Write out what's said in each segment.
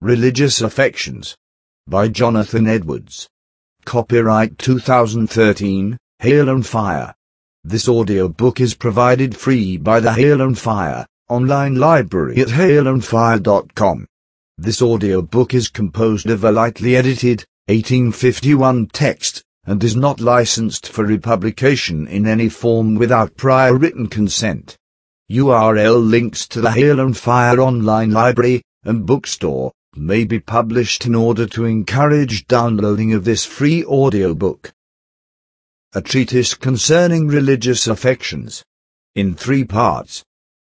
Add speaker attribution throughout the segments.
Speaker 1: Religious Affections by Jonathan Edwards. Copyright 2013, Hail and Fire. This audiobook is provided free by the Hail and Fire online library at hailandfire.com. This audiobook is composed of a lightly edited, 1851 text, and is not licensed for republication in any form without prior written consent. URL links to the Hail and Fire online library and bookstore may be published in order to encourage downloading of this free audiobook. A treatise concerning religious affections, in 3 parts,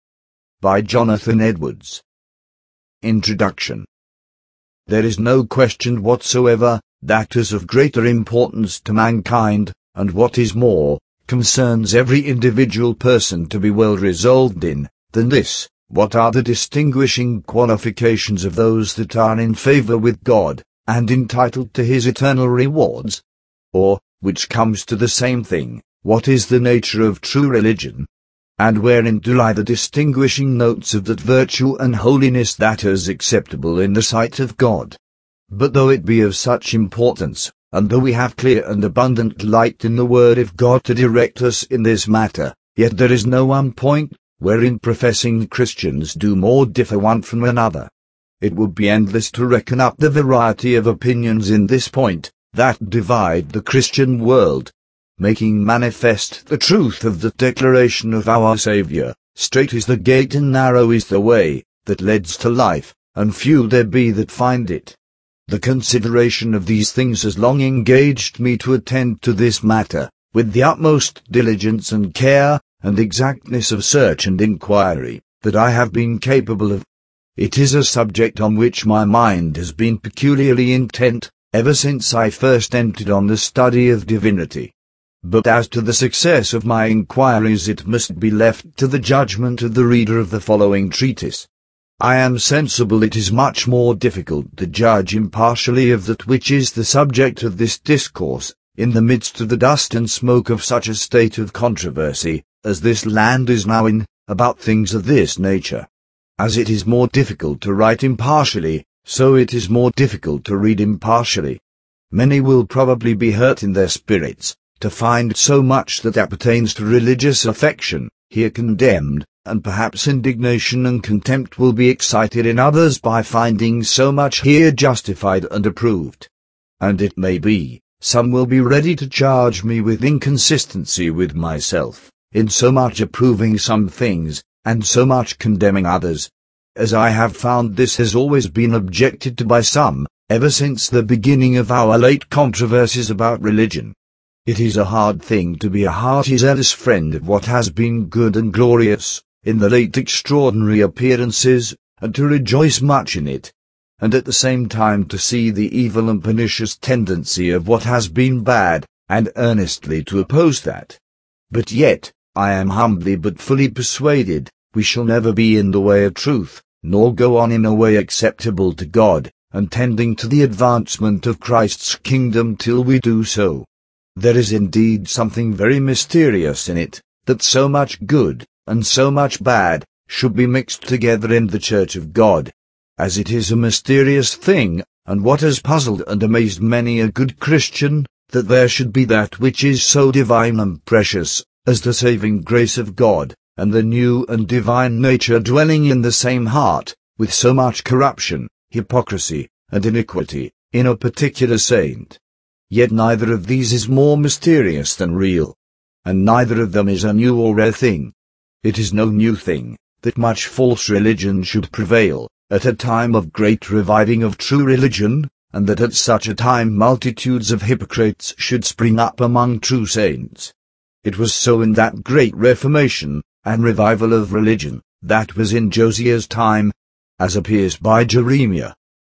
Speaker 1: by Jonathan Edwards. Introduction. There is no question whatsoever that is of greater importance to mankind, and what is more, concerns every individual person to be well resolved in, than this: what are the distinguishing qualifications of those that are in favor with God, and entitled to his eternal rewards? Or, which comes to the same thing, what is the nature of true religion? And wherein do lie the distinguishing notes of that virtue and holiness that is acceptable in the sight of God? But though it be of such importance, and though we have clear and abundant light in the Word of God to direct us in this matter, yet there is no one point wherein professing Christians do more differ one from another. It would be endless to reckon up the variety of opinions in this point that divide the Christian world, making manifest the truth of the declaration of our Saviour: "Strait is the gate and narrow is the way that leads to life, and few there be that find it." The consideration of these things has long engaged me to attend to this matter, with the utmost diligence and care, and exactness of search and inquiry, that I have been capable of. It is a subject on which my mind has been peculiarly intent, ever since I first entered on the study of divinity. But as to the success of my inquiries, it must be left to the judgment of the reader of the following treatise. I am sensible it is much more difficult to judge impartially of that which is the subject of this discourse, in the midst of the dust and smoke of such a state of controversy as this land is now in, about things of this nature. As it is more difficult to write impartially, so it is more difficult to read impartially. Many will probably be hurt in their spirits to find so much that appertains to religious affection here condemned, and perhaps indignation and contempt will be excited in others by finding so much here justified and approved. And it may be, some will be ready to charge me with inconsistency with myself, in so much approving some things, and so much condemning others. As I have found this has always been objected to by some, ever since the beginning of our late controversies about religion. It is a hard thing to be a hearty zealous friend of what has been good and glorious in the late extraordinary appearances, and to rejoice much in it, and at the same time to see the evil and pernicious tendency of what has been bad, and earnestly to oppose that. But yet, I am humbly but fully persuaded, we shall never be in the way of truth, nor go on in a way acceptable to God, and tending to the advancement of Christ's kingdom till we do so. There is indeed something very mysterious in it, that so much good, and so much bad, should be mixed together in the Church of God. As it is a mysterious thing, and what has puzzled and amazed many a good Christian, that there should be that which is so divine and precious, as the saving grace of God, and the new and divine nature dwelling in the same heart, with so much corruption, hypocrisy, and iniquity, in a particular saint. Yet neither of these is more mysterious than real, and neither of them is a new or rare thing. It is no new thing that much false religion should prevail at a time of great reviving of true religion, and that at such a time multitudes of hypocrites should spring up among true saints. It was so in that great Reformation and revival of religion that was in Josiah's time, as appears by Jeremiah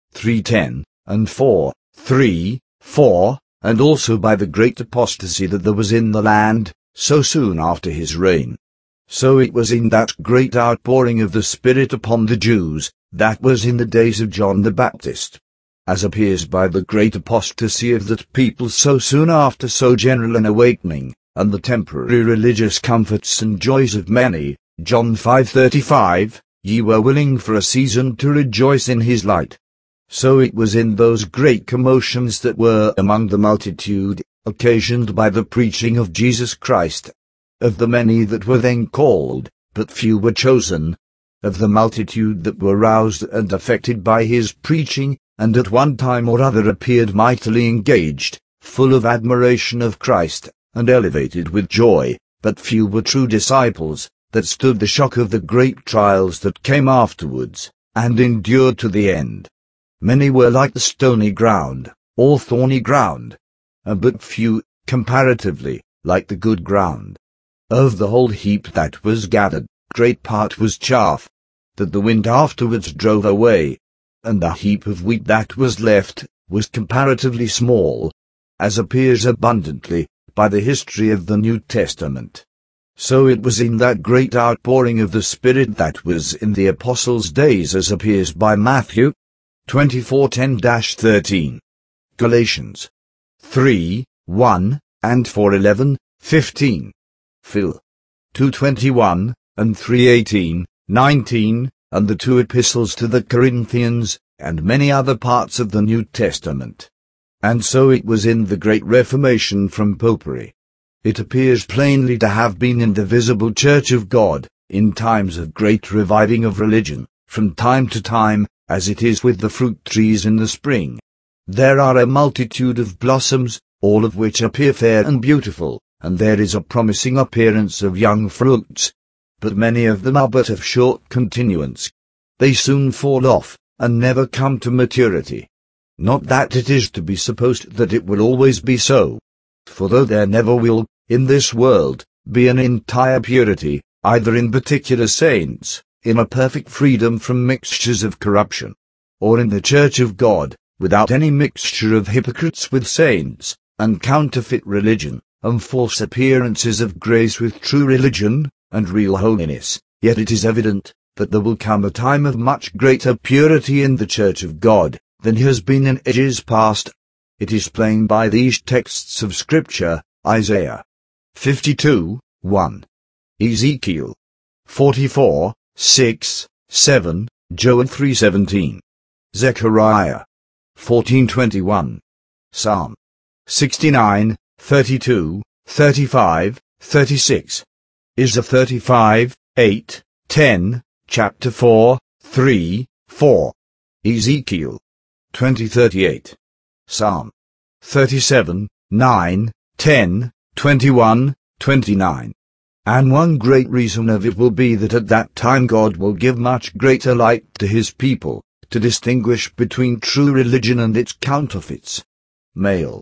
Speaker 1: 3:10 and 4:3-4, and also by the great apostasy that there was in the land so soon after his reign. So it was in that great outpouring of the Spirit upon the Jews that was in the days of John the Baptist, as appears by the great apostasy of that people so soon after so general an awakening, and the temporary religious comforts and joys of many. John 5:35, Ye were willing for a season to rejoice in his light. So it was in those great commotions that were among the multitude, occasioned by the preaching of Jesus Christ. Of the many that were then called, but few were chosen. Of the multitude that were roused and affected by his preaching, and at one time or other appeared mightily engaged, full of admiration of Christ, and elevated with joy, but few were true disciples, that stood the shock of the great trials that came afterwards, and endured to the end. Many were like the stony ground, or thorny ground, and but few, comparatively, like the good ground. Of the whole heap that was gathered, great part was chaff, that the wind afterwards drove away, and the heap of wheat that was left, was comparatively small, as appears abundantly, by the history of the New Testament. So it was in that great outpouring of the Spirit that was in the Apostles' days, as appears by Matthew 24:10-13, Galatians 3:1, and 4:11-15, Phil 2:21, and 3:18, 19, and the two epistles to the Corinthians, and many other parts of the New Testament. And so it was in the great Reformation from Popery. It appears plainly to have been in the visible Church of God, in times of great reviving of religion, from time to time, as it is with the fruit trees in the spring. There are a multitude of blossoms, all of which appear fair and beautiful, and there is a promising appearance of young fruits. But many of them are but of short continuance. They soon fall off, and never come to maturity. Not that it is to be supposed that it will always be so. For though there never will, in this world, be an entire purity, either in particular saints, in a perfect freedom from mixtures of corruption, or in the Church of God, without any mixture of hypocrites with saints, and counterfeit religion, and false appearances of grace with true religion, and real holiness, yet it is evident that there will come a time of much greater purity in the Church of God than has been in ages past. It is plain by these texts of Scripture: Isaiah 52:1, Ezekiel 44:6-7, Joel 3:17, Zechariah 14:21, Psalm 69:32, 35, 36, Isaiah 35:8-10, chapter 4:3-4, Ezekiel 20:38, Psalm 37:9-10, 21-29. And one great reason of it will be that at that time God will give much greater light to his people, to distinguish between true religion and its counterfeits. Male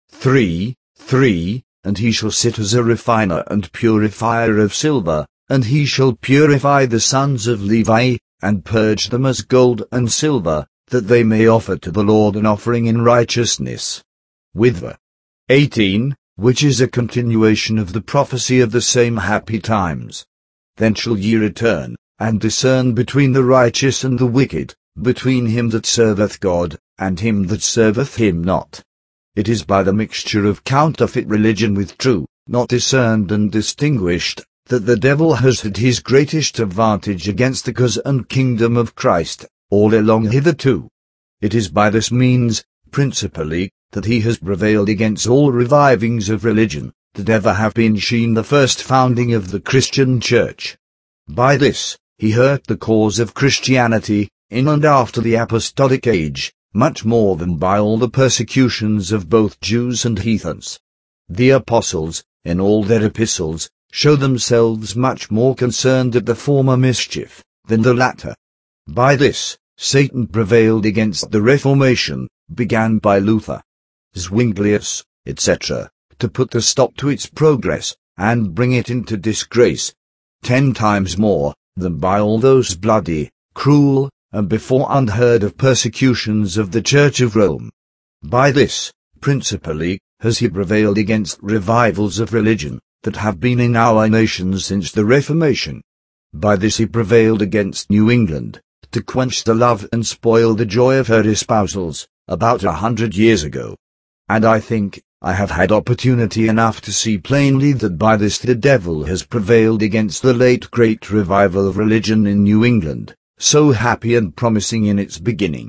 Speaker 1: 3:3, and he shall sit as a refiner and purifier of silver, and he shall purify the sons of Levi, and purge them as gold and silver, that they may offer to the Lord an offering in righteousness. With the 18, which is a continuation of the prophecy of the same happy times. Then shall ye return, and discern between the righteous and the wicked, between him that serveth God, and him that serveth him not. It is by the mixture of counterfeit religion with true, not discerned and distinguished, that the devil has had his greatest advantage against the cause and kingdom of Christ, all along hitherto. It is by this means, principally, that he has prevailed against all revivings of religion, that ever have been seen the first founding of the Christian Church. By this, he hurt the cause of Christianity, in and after the apostolic age, much more than by all the persecutions of both Jews and heathens. The apostles, in all their epistles, show themselves much more concerned at the former mischief, than the latter. By this, Satan prevailed against the Reformation, began by Luther, Zwinglius, etc., to put a stop to its progress, and bring it into disgrace, 10 times more, than by all those bloody, cruel, and before unheard of persecutions of the Church of Rome. By this, principally, has he prevailed against revivals of religion, that have been in our nation since the Reformation. By this he prevailed against New England, to quench the love and spoil the joy of her espousals, about 100 years ago. And I think, I have had opportunity enough to see plainly that by this the devil has prevailed against the late great revival of religion in New England, so happy and promising in its beginning.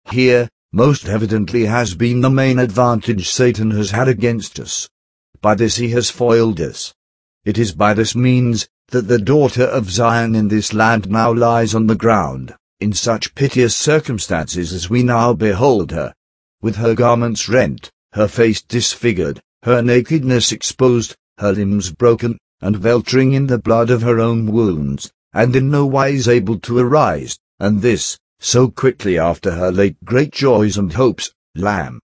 Speaker 1: Here, most evidently has been the main advantage Satan has had against us. By this he has foiled us. It is by this means that the daughter of Zion in this land now lies on the ground, in such piteous circumstances as we now behold her, with her garments rent, her face disfigured, her nakedness exposed, her limbs broken, and weltering in the blood of her own wounds, and in no wise able to arise, and this, so quickly after her late great joys and hopes. Lamb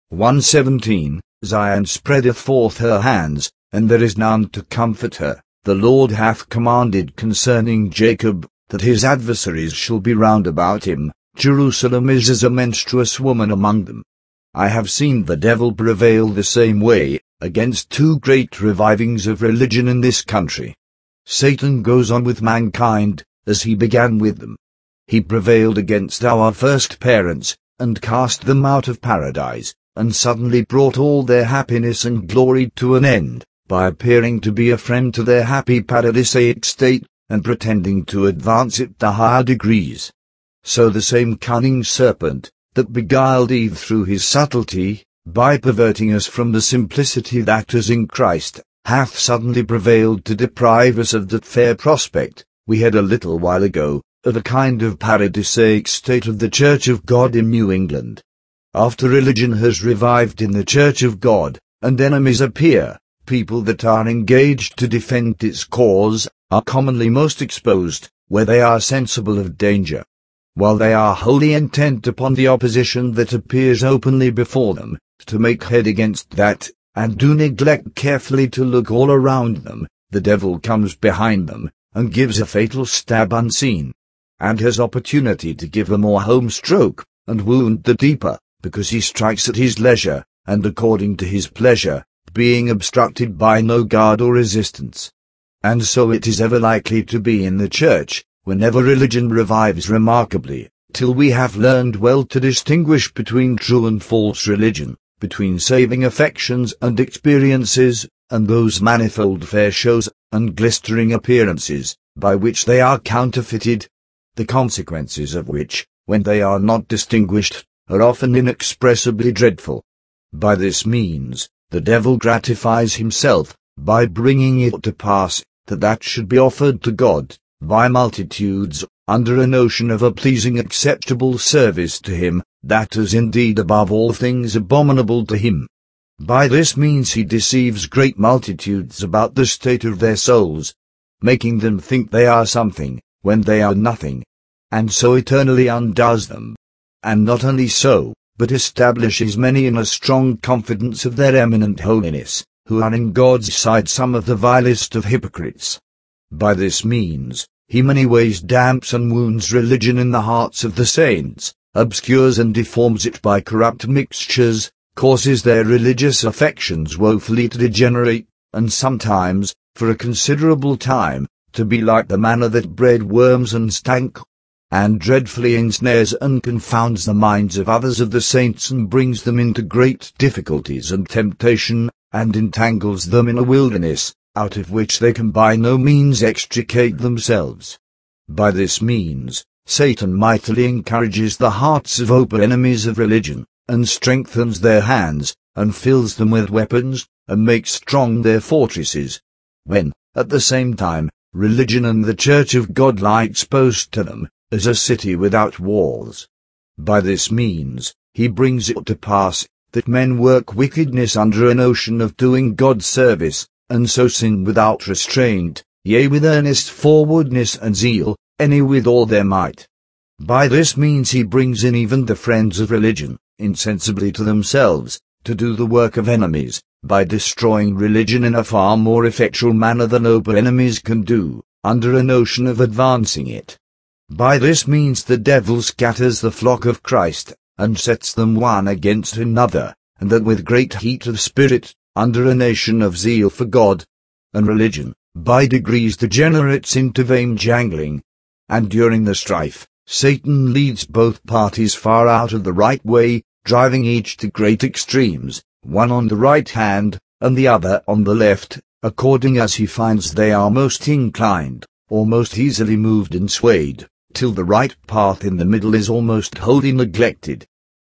Speaker 1: 1:17, Zion spreadeth forth her hands, and there is none to comfort her. The Lord hath commanded concerning Jacob, that his adversaries shall be round about him. Jerusalem is as a menstruous woman among them. I have seen the devil prevail the same way, against two great revivings of religion in this country. Satan goes on with mankind, as he began with them. He prevailed against our first parents, and cast them out of paradise, and suddenly brought all their happiness and glory to an end, by appearing to be a friend to their happy paradisaic state, and pretending to advance it to higher degrees. So the same cunning serpent, that beguiled Eve through his subtlety, by perverting us from the simplicity that is in Christ, hath suddenly prevailed to deprive us of that fair prospect we had a little while ago, of a kind of paradisaic state of the Church of God in New England. After religion has revived in the Church of God, and enemies appear, people that are engaged to defend its cause are commonly most exposed, where they are sensible of danger. While they are wholly intent upon the opposition that appears openly before them, to make head against that, and do neglect carefully to look all around them, the devil comes behind them, and gives a fatal stab unseen, and has opportunity to give a more home stroke, and wound the deeper, because he strikes at his leisure, and according to his pleasure, being obstructed by no guard or resistance. And so it is ever likely to be in the Church, whenever religion revives remarkably, till we have learned well to distinguish between true and false religion, between saving affections and experiences, and those manifold fair shows and glistering appearances, by which they are counterfeited, the consequences of which, when they are not distinguished, are often inexpressibly dreadful. By this means, the devil gratifies himself, by bringing it to pass, that should be offered to God, by multitudes, under a notion of a pleasing acceptable service to him, that is indeed above all things abominable to him. By this means he deceives great multitudes about the state of their souls, making them think they are something, when they are nothing, and so eternally undoes them. And not only so, but establishes many in a strong confidence of their eminent holiness, who are in God's sight some of the vilest of hypocrites. By this means, he many ways damps and wounds religion in the hearts of the saints, obscures and deforms it by corrupt mixtures, causes their religious affections woefully to degenerate, and sometimes, for a considerable time, to be like the manna that bred worms and stank, and dreadfully ensnares and confounds the minds of others of the saints, and brings them into great difficulties and temptation, and entangles them in a wilderness, out of which they can by no means extricate themselves. By this means, Satan mightily encourages the hearts of open enemies of religion, and strengthens their hands, and fills them with weapons, and makes strong their fortresses, when, at the same time, religion and the Church of God lie exposed to them, as a city without walls. By this means, he brings it to pass, that men work wickedness under a notion of doing God service, and so sin without restraint, yea with earnest forwardness and zeal, any with all their might. By this means he brings in even the friends of religion, insensibly to themselves, to do the work of enemies, by destroying religion in a far more effectual manner than open enemies can do, under a notion of advancing it. By this means the devil scatters the flock of Christ, and sets them one against another, and that with great heat of spirit, under a nation of zeal for God and religion, by degrees degenerates into vain jangling. And during the strife, Satan leads both parties far out of the right way, driving each to great extremes, one on the right hand, and the other on the left, according as he finds they are most inclined, or most easily moved and swayed, till the right path in the middle is almost wholly neglected,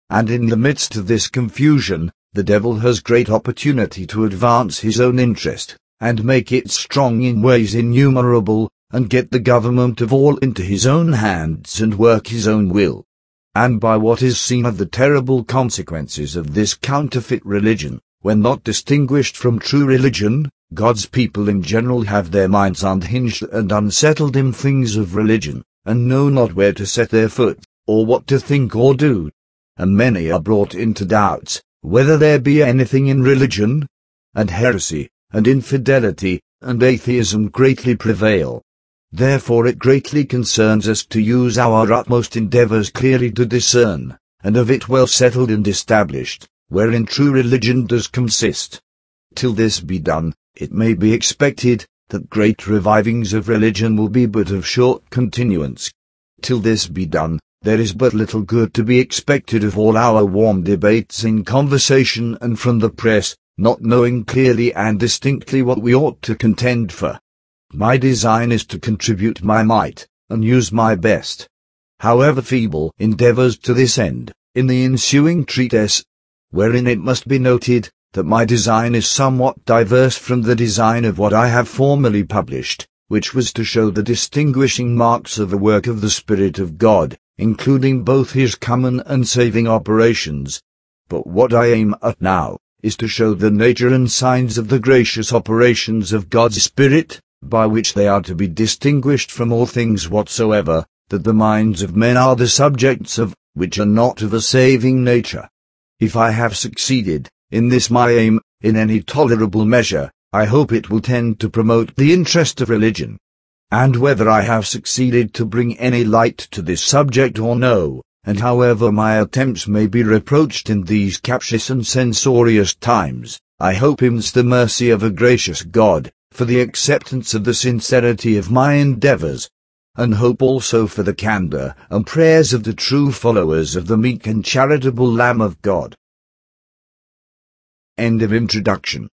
Speaker 1: and in the midst of this confusion, the devil has great opportunity to advance his own interest, and make it strong in ways innumerable, and get the government of all into his own hands and work his own will. And by what is seen of the terrible consequences of this counterfeit religion, when not distinguished from true religion, God's people in general have their minds unhinged and unsettled in things of religion, and know not where to set their foot, or what to think or do. And many are brought into doubts, whether there be anything in religion, and heresy, and infidelity, and atheism greatly prevail. Therefore it greatly concerns us to use our utmost endeavors clearly to discern, and of it well settled and established, wherein true religion does consist. Till this be done, it may be expected, that great revivings of religion will be but of short continuance. Till this be done, there is but little good to be expected of all our warm debates in conversation and from the press, not knowing clearly and distinctly what we ought to contend for. My design is to contribute my might, and use my best, however feeble, endeavors to this end, in the ensuing treatise, wherein it must be noted, that my design is somewhat diverse from the design of what I have formerly published, which was to show the distinguishing marks of the work of the Spirit of God, including both his common and saving operations. But what I aim at now, is to show the nature and signs of the gracious operations of God's Spirit, by which they are to be distinguished from all things whatsoever, that the minds of men are the subjects of, which are not of a saving nature. If I have succeeded, in this my aim, in any tolerable measure, I hope it will tend to promote the interest of religion. And whether I have succeeded to bring any light to this subject or no, and however my attempts may be reproached in these captious and censorious times, I hope in the mercy of a gracious God, for the acceptance of the sincerity of my endeavors, and hope also for the candor and prayers of the true followers of the meek and charitable Lamb of God. End of introduction.